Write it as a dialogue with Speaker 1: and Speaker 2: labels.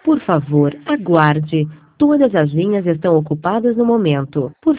Speaker 1: Por favor, aguarde. Todas as linhas estão ocupadas no momento. Por